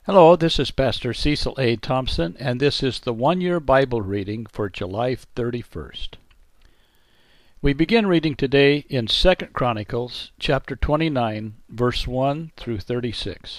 Hello, this is Pastor Cecil A. Thompson, and this is the one-year Bible reading for July 31st. We begin reading today in 2 Chronicles chapter 29, verse 1 through 36.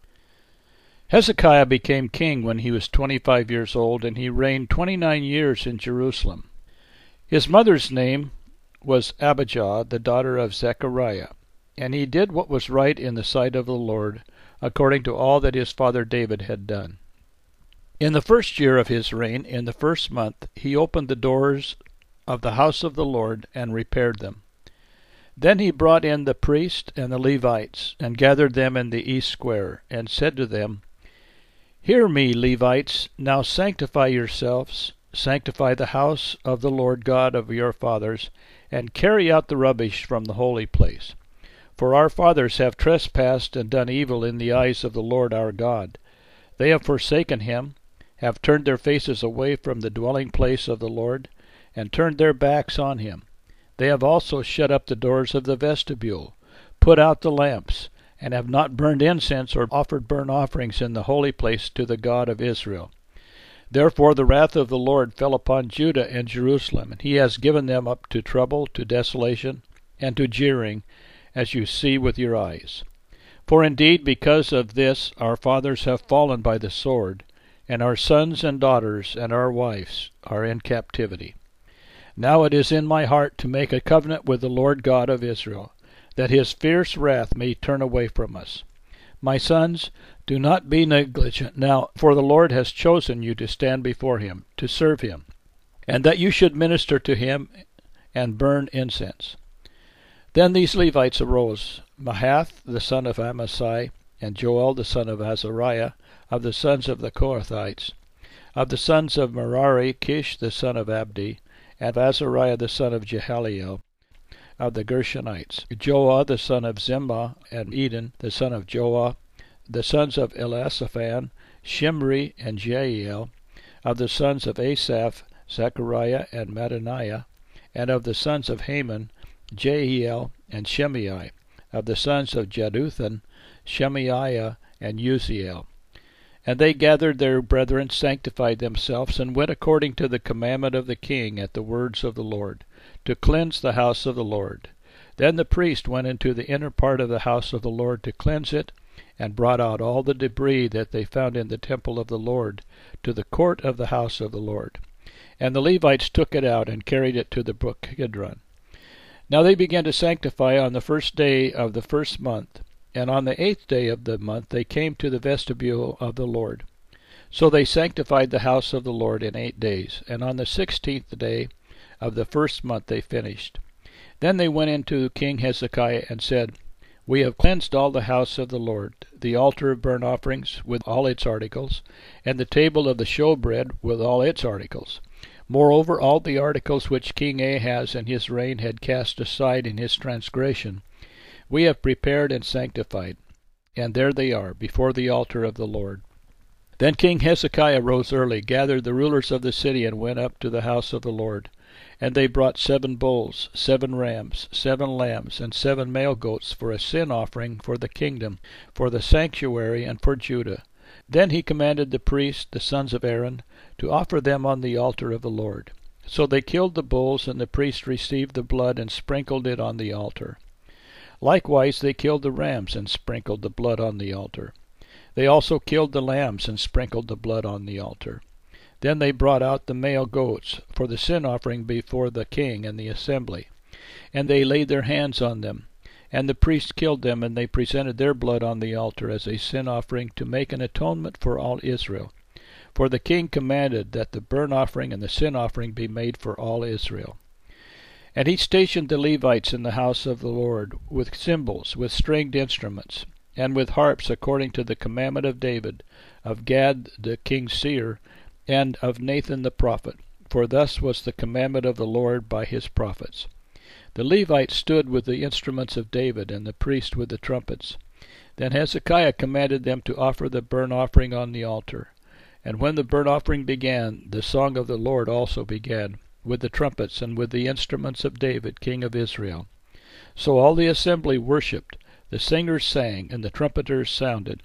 Hezekiah became king when he was 25 years old, and he reigned 29 years in Jerusalem. His mother's name was Abijah, the daughter of Zechariah, and he did what was right in the sight of the Lord, according to all that his father David had done. In the first year of his reign, in the first month, he opened the doors of the house of the Lord and repaired them. Then he brought in the priests and the Levites, and gathered them in the east square, and said to them, Hear me, Levites, now sanctify yourselves, sanctify the house of the Lord God of your fathers, and carry out the rubbish from the holy place. For our fathers have trespassed and done evil in the eyes of the Lord our God. They have forsaken him, have turned their faces away from the dwelling place of the Lord, and turned their backs on him. They have also shut up the doors of the vestibule, put out the lamps, and have not burned incense or offered burnt offerings in the holy place to the God of Israel. Therefore the wrath of the Lord fell upon Judah and Jerusalem, and he has given them up to trouble, to desolation, and to jeering, as you see with your eyes. For indeed, because of this our fathers have fallen by the sword, and our sons and daughters and our wives are in captivity. Now it is in my heart to make a covenant with the Lord God of Israel, that his fierce wrath may turn away from us. My sons, do not be negligent now, for the Lord has chosen you to stand before him, to serve him, and that you should minister to him and burn incense. Then these Levites arose, Mahath the son of Amasai, and Joel the son of Azariah, of the sons of the Kohathites. Of the sons of Merari, Kish the son of Abdi, and Azariah the son of Jehaliel, of the Gershonites. Joah the son of Zimmah, and Eden the son of Joah. The sons of Elisaphan, Shimri and Jeiel. Of the sons of Asaph, Zechariah and Mattaniah. And of the sons of Haman, Jehiel and Shimei. Of the sons of Jeduthun, Shemaiah and Uziel. And they gathered their brethren, sanctified themselves, and went according to the commandment of the king at the words of the Lord, to cleanse the house of the Lord. Then the priest went into the inner part of the house of the Lord to cleanse it, and brought out all the debris that they found in the temple of the Lord to the court of the house of the Lord. And the Levites took it out and carried it to the brook Kidron. Now they began to sanctify on the first day of the first month, and on the 8th day of the month they came to the vestibule of the Lord. So they sanctified the house of the Lord in 8 days, and on the 16th day of the first month they finished. Then they went into King Hezekiah and said, We have cleansed all the house of the Lord, the altar of burnt offerings with all its articles, and the table of the showbread with all its articles. Moreover, all the articles which King Ahaz in his reign had cast aside in his transgression, we have prepared and sanctified, and there they are, before the altar of the Lord. Then King Hezekiah rose early, gathered the rulers of the city, and went up to the house of the Lord. And they brought 7 bulls, 7 rams, 7 lambs, and 7 male goats for a sin offering for the kingdom, for the sanctuary, and for Judah. Then he commanded the priests, the sons of Aaron, to offer them on the altar of the Lord. So they killed the bulls, and the priests received the blood and sprinkled it on the altar. Likewise they killed the rams and sprinkled the blood on the altar. They also killed the lambs and sprinkled the blood on the altar. Then they brought out the male goats for the sin offering before the king and the assembly. And they laid their hands on them. And the priests killed them, and they presented their blood on the altar as a sin offering to make an atonement for all Israel. For the king commanded that the burnt offering and the sin offering be made for all Israel. And he stationed the Levites in the house of the Lord, with cymbals, with stringed instruments, and with harps according to the commandment of David, of Gad the king's seer, and of Nathan the prophet. For thus was the commandment of the Lord by his prophets. The Levites stood with the instruments of David, and the priests with the trumpets. Then Hezekiah commanded them to offer the burnt offering on the altar. And when the burnt offering began, the song of the Lord also began, with the trumpets and with the instruments of David, king of Israel. So all the assembly worshipped, the singers sang, and the trumpeters sounded.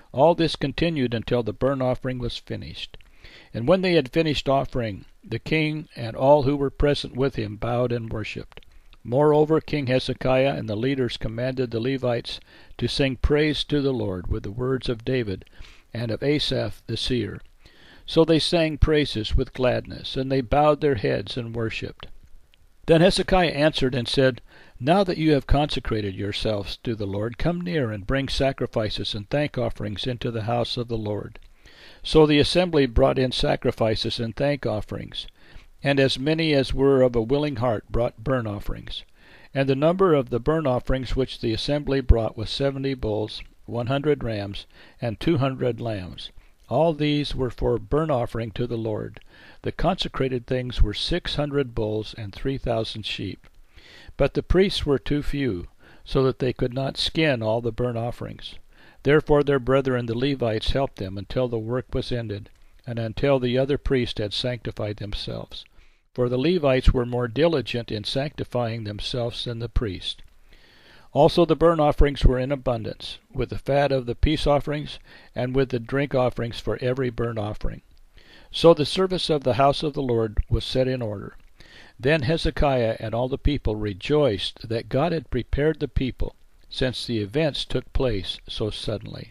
All this continued until the burnt offering was finished. And when they had finished offering, the king and all who were present with him bowed and worshipped. Moreover, King Hezekiah and the leaders commanded the Levites to sing praise to the Lord with the words of David and of Asaph the seer. So they sang praises with gladness, and they bowed their heads and worshipped. Then Hezekiah answered and said, Now that you have consecrated yourselves to the Lord, come near and bring sacrifices and thank offerings into the house of the Lord. So the assembly brought in sacrifices and thank offerings, and as many as were of a willing heart brought burnt offerings. And the number of the burnt offerings which the assembly brought was 70 bulls, 100 rams, and 200 lambs. All these were for burnt offering to the Lord. The consecrated things were 600 bulls and 3,000 sheep. But the priests were too few, so that they could not skin all the burnt offerings. Therefore their brethren the Levites helped them until the work was ended, and until the other priests had sanctified themselves. For the Levites were more diligent in sanctifying themselves than the priests. Also the burnt offerings were in abundance, with the fat of the peace offerings, and with the drink offerings for every burnt offering. So the service of the house of the Lord was set in order. Then Hezekiah and all the people rejoiced that God had prepared the people, since the events took place so suddenly.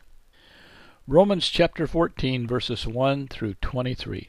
Romans chapter 14, verses 1 through 23.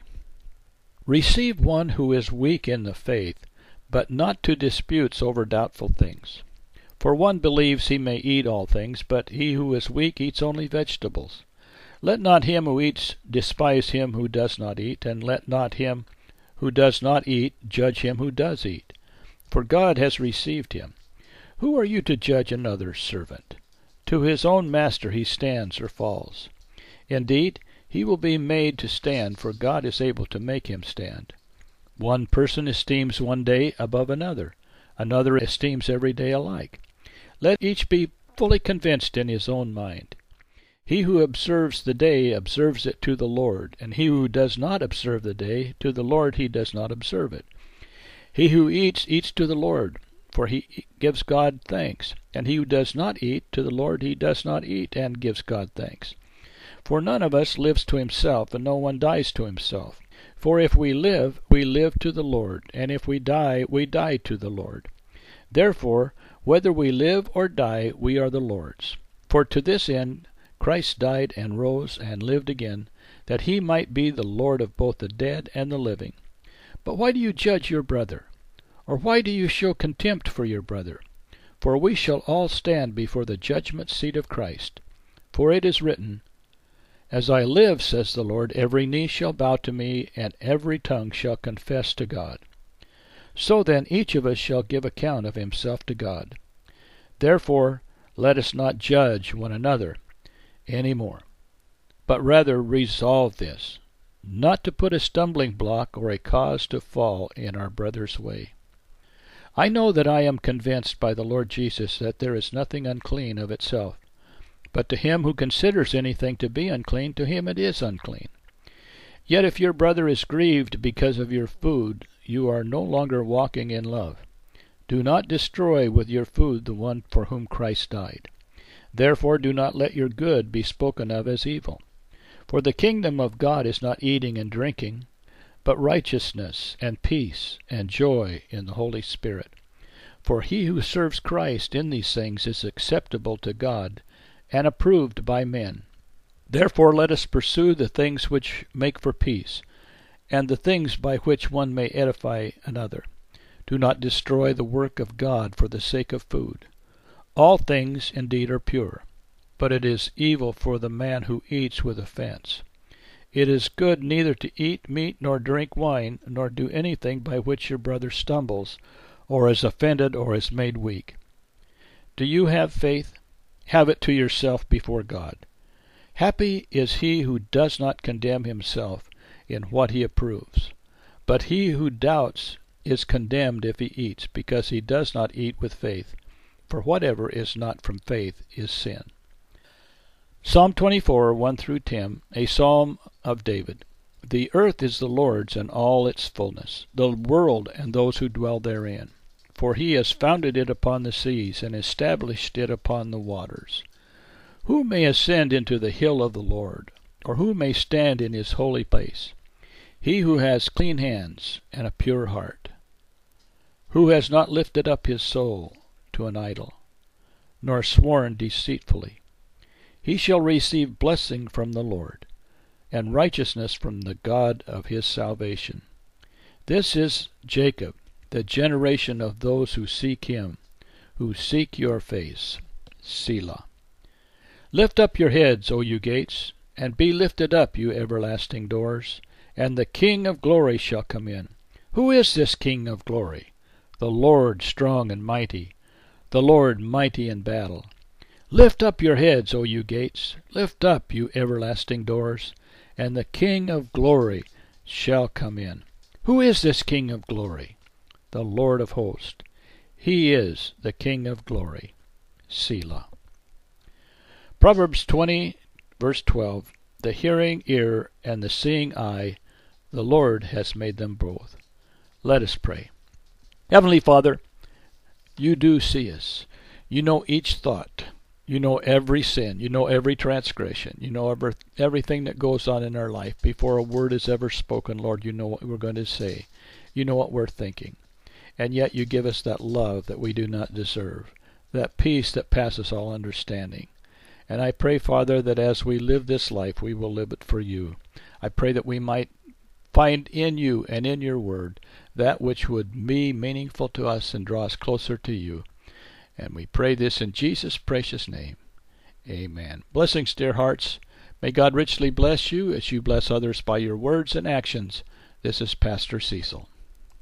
Receive one who is weak in the faith, but not to disputes over doubtful things. For one believes he may eat all things, but he who is weak eats only vegetables. Let not him who eats despise him who does not eat, and let not him who does not eat judge him who does eat. For God has received him. Who are you to judge another's servant? To his own master he stands or falls. Indeed, he will be made to stand, for God is able to make him stand. One person esteems one day above another. Another esteems every day alike. Let each be fully convinced in his own mind. He who observes the day observes it to the Lord, and he who does not observe the day, to the Lord he does not observe it. He who eats, eats to the Lord, for he gives God thanks. And he who does not eat, to the Lord he does not eat, and gives God thanks. For none of us lives to himself, and no one dies to himself. For if we live to the Lord, and if we die to the Lord. Therefore, whether we live or die, we are the Lord's. For to this end Christ died and rose and lived again, that he might be the Lord of both the dead and the living. But why do you judge your brother? Or why do you show contempt for your brother? For we shall all stand before the judgment seat of Christ. For it is written, As I live, says the Lord, every knee shall bow to me, and every tongue shall confess to God. So then each of us shall give account of himself to God. Therefore let us not judge one another any more, but rather resolve this, not to put a stumbling block or a cause to fall in our brother's way. I know that I am convinced by the Lord Jesus that there is nothing unclean of itself, but to him who considers anything to be unclean, to him it is unclean. Yet if your brother is grieved because of your food, you are no longer walking in love. Do not destroy with your food the one for whom Christ died. Therefore do not let your good be spoken of as evil. For the kingdom of God is not eating and drinking, but righteousness and peace and joy in the Holy Spirit. For he who serves Christ in these things is acceptable to God and approved by men. Therefore let us pursue the things which make for peace, and the things by which one may edify another. Do not destroy the work of God for the sake of food. All things indeed are pure, but it is evil for the man who eats with offense. It is good neither to eat meat nor drink wine, nor do anything by which your brother stumbles, or is offended, or is made weak. Do you have faith? Have it to yourself before God. Happy is he who does not condemn himself in what he approves. But he who doubts is condemned if he eats, because he does not eat with faith. For whatever is not from faith is sin. Psalm 24, 1 through 10, a psalm of David. The earth is the Lord's and all its fullness, the world and those who dwell therein. For he has founded it upon the seas and established it upon the waters. Who may ascend into the hill of the Lord, or who may stand in his holy place? He who has clean hands and a pure heart, who has not lifted up his soul to an idol, nor sworn deceitfully. He shall receive blessing from the Lord, and righteousness from the God of his salvation. This is Jacob, the generation of those who seek him, who seek your face. Selah. Lift up your heads, O you gates, and be lifted up, you everlasting doors, and the King of glory shall come in. Who is this King of glory? The Lord strong and mighty, the Lord mighty in battle. Lift up your heads, O you gates, lift up, you everlasting doors, and the King of glory shall come in. Who is this King of glory? The Lord of hosts. He is the King of glory. Selah. Proverbs 20, verse 12. The hearing ear and the seeing eye, the Lord has made them both. Let us pray. Heavenly Father, you do see us. You know each thought. You know every sin. You know every transgression. You know everything that goes on in our life. Before a word is ever spoken, Lord, you know what we're going to say. You know what we're thinking. And yet you give us that love that we do not deserve, that peace that passes all understanding. And I pray, Father, that as we live this life, we will live it for you. I pray that we might find in you and in your word that which would be meaningful to us and draw us closer to you. And we pray this in Jesus' precious name. Amen. Blessings, dear hearts. May God richly bless you as you bless others by your words and actions. This is Pastor Cecil.